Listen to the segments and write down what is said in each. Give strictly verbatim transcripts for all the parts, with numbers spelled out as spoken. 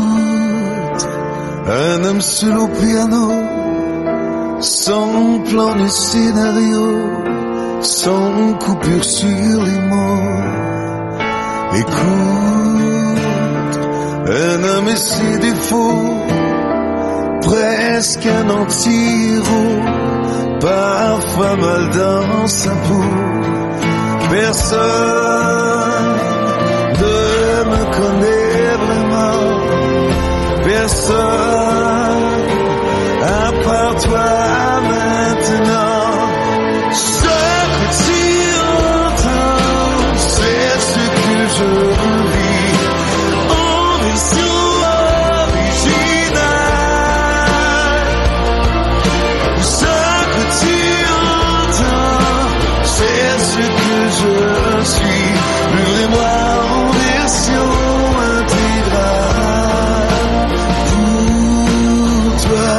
Écoute, un homme seul au piano, sans plan ni scénario, sans coupure sur les mots. Écoute, un homme et ses défauts, presque un anti-héros, parfois mal dans sa peau. Personne ne me connaît vraiment, personne à part toi maintenant. Ce que tu entends, c'est ce que je vis en version originale. Ce que tu entends, c'est ce que je suis. Livrez-moi en version intégrale. Pour toi,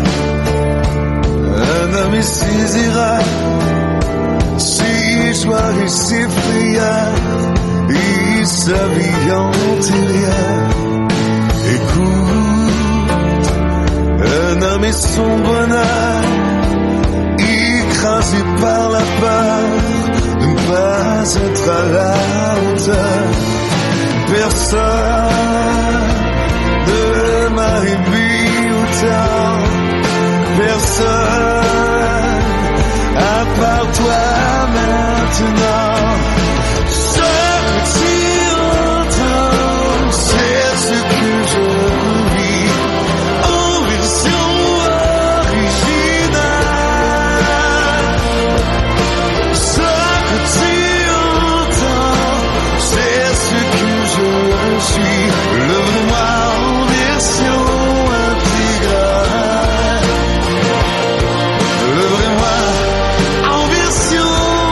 un homme et ses erreurs, ses joies et ses frayeurs, et sa vie antérieure. Écoute, un homme et son bonheur, écrasé par la peur de ne pas être à la hauteur. Personne ne m'a aimé autant, personne à part toi maintenant. Ce que tu entends, c'est ce que je vis en version originale. Ce que tu entends, c'est ce que je suis. Lève-moi en version intégrale. Lève-moi en version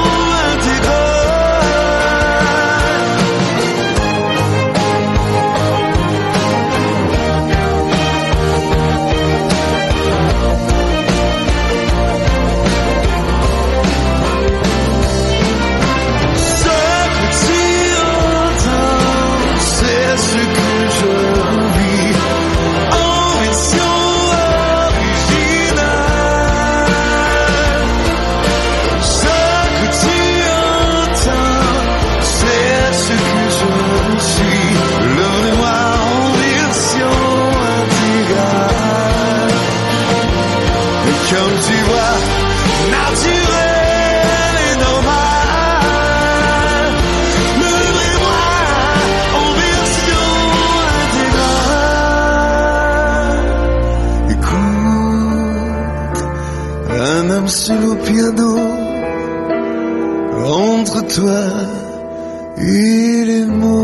comme tu vois, naturel et normal. Lève-moi en version intégrale. Écoute, un homme seul au piano, entre toi et les mots.